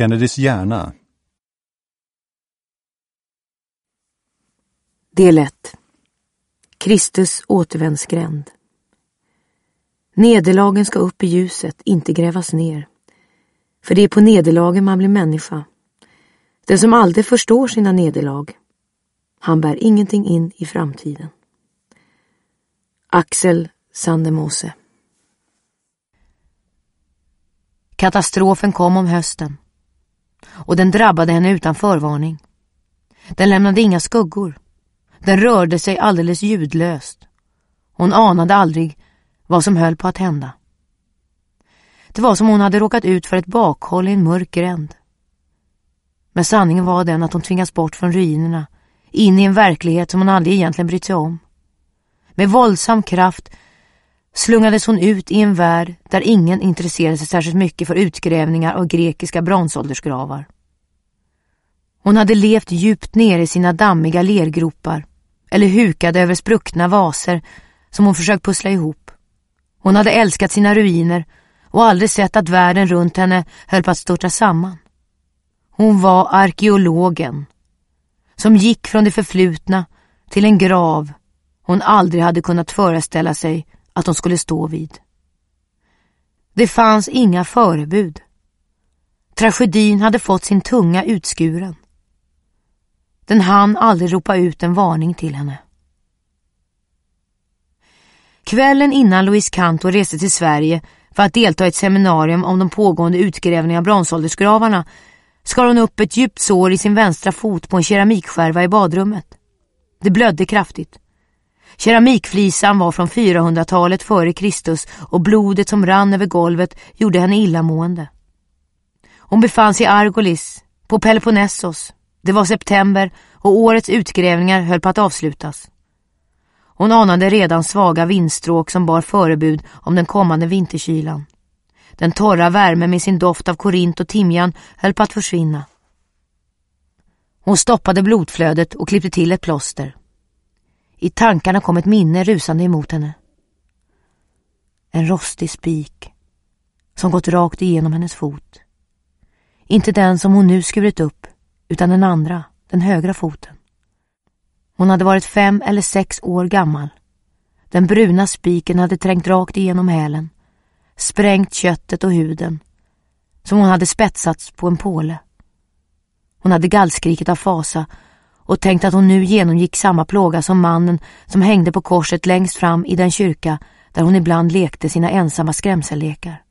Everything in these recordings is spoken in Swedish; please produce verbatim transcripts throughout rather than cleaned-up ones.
Kennedys hjärna. Del ett. Kristus återvändsgränd. Nederlagen ska upp i ljuset, inte grävas ner. För det är på nederlagen man blir människa. Den som aldrig förstår sina nederlag, han bär ingenting in i framtiden. Axel Sandemose. Katastrofen kom om hösten. Och den drabbade henne utan förvarning. Den lämnade inga skuggor. Den rörde sig alldeles ljudlöst. Hon anade aldrig vad som höll på att hända. Det var som hon hade råkat ut för ett bakhåll i en mörk gränd. Men sanningen var den att hon tvingats bort från ruinerna, in i en verklighet som hon aldrig egentligen brytt sig om. Med våldsam kraft slungades hon ut i en värld där ingen intresserade sig särskilt mycket för utgrävningar av grekiska bronsåldersgravar. Hon hade levt djupt ner i sina dammiga lergropar eller hukade över spruckna vaser som hon försökt pussla ihop. Hon hade älskat sina ruiner och aldrig sett att världen runt henne höll på att störta samman. Hon var arkeologen som gick från det förflutna till en grav hon aldrig hade kunnat föreställa sig att hon skulle stå vid. Det fanns inga förebud. Tragedin hade fått sin tunga utskuren. Den hann aldrig ropa ut en varning till henne. Kvällen innan Louise Cantor reste till Sverige för att delta i ett seminarium om de pågående utgrävningarna av bronsåldersgravarna skar hon upp ett djupt sår i sin vänstra fot på en keramikskärva i badrummet. Det blödde kraftigt. Keramikflisan var från fyrahundratalet före Kristus och blodet som rann över golvet gjorde henne illamående. Hon befann sig i Argolis, på Peloponnesos. Det var september och årets utgrävningar höll på att avslutas. Hon anade redan svaga vindstråk som bar förebud om den kommande vinterkylan. Den torra värmen med sin doft av korint och timjan höll på att försvinna. Hon stoppade blodflödet och klippte till ett plåster. I tankarna kom ett minne rusande emot henne. En rostig spik som gått rakt igenom hennes fot. Inte den som hon nu skurit upp, utan den andra, den högra foten. Hon hade varit fem eller sex år gammal. Den bruna spiken hade trängt rakt igenom hälen, sprängt köttet och huden, som hon hade spetsats på en påle. Hon hade gallskrikit av fasa och tänkt att hon nu genomgick samma plåga som mannen som hängde på korset längst fram i den kyrka där hon ibland lekte sina ensamma skrämsellekar.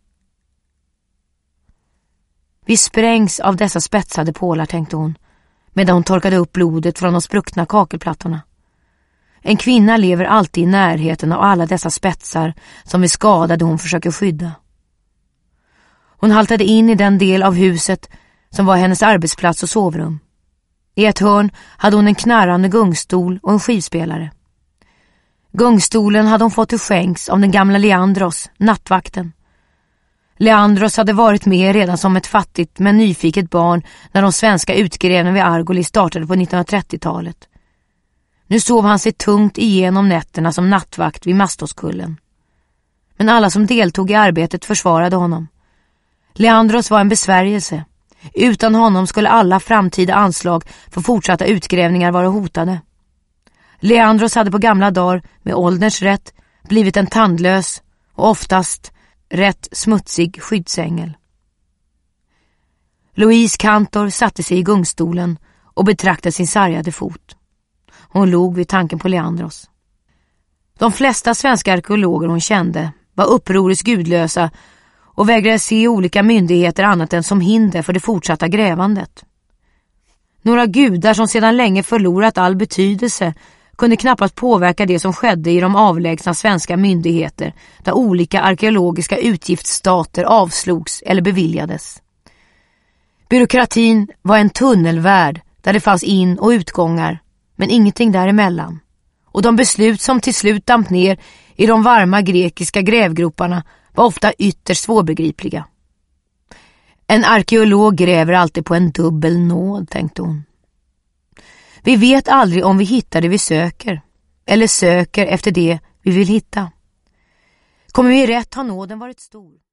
Vi sprängs av dessa spetsade pålar, tänkte hon, medan hon torkade upp blodet från de spruckna kakelplattorna. En kvinna lever alltid i närheten av alla dessa spetsar som vi skadade hon försöker skydda. Hon haltade in i den del av huset som var hennes arbetsplats och sovrum. I ett hörn hade hon en knarrande gungstol och en skivspelare. Gungstolen hade hon fått till skänks av den gamla Leandros, nattvakten. Leandros hade varit med redan som ett fattigt men nyfiket barn när de svenska utgrävningarna vid Argolis startade på nittonhundratrettiotalet. Nu sov han sig tungt igenom nätterna som nattvakt vid Mastoskullen. Men alla som deltog i arbetet försvarade honom. Leandros var en besvärjelse. Utan honom skulle alla framtida anslag för fortsatta utgrävningar vara hotade. Leandros hade på gamla dagar med ålderns rätt blivit en tandlös och oftast rätt smutsig skyddsängel. Louise Cantor satte sig i gungstolen och betraktade sin sargade fot. Hon log vid tanken på Leandros. De flesta svenska arkeologer hon kände var upproriskt gudlösa och vägrade se olika myndigheter annat än som hinder för det fortsatta grävandet. Några gudar som sedan länge förlorat all betydelse kunde knappast påverka det som skedde i de avlägsna svenska myndigheter där olika arkeologiska utgiftsstater avslogs eller beviljades. Byråkratin var en tunnelvärld där det fanns in- och utgångar, men ingenting däremellan. Och de beslut som till slut damp ner i de varma grekiska grävgroparna var ofta ytterst svårbegripliga. En arkeolog gräver alltid på en dubbel nåd, tänkte hon. Vi vet aldrig om vi hittar det vi söker, eller söker efter det vi vill hitta. Kommer vi rätt har nåden varit stor.